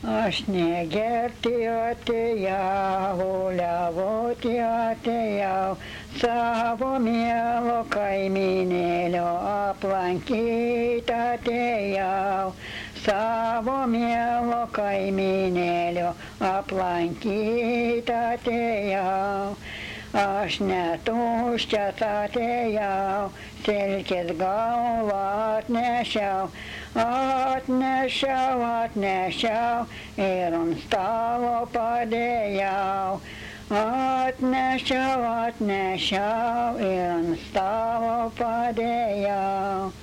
Aš negerti atėjau, liavoti atėjau, savo mielo kaiminėlio aplankyti atėjau, savo mielo kaiminėlio aplankyti atėjau. Aš netuščias atėjau, silkės galvą atnešiau, atnešiau ir ant stalo padėjau. Atnešiau ir ant stalo padėjau.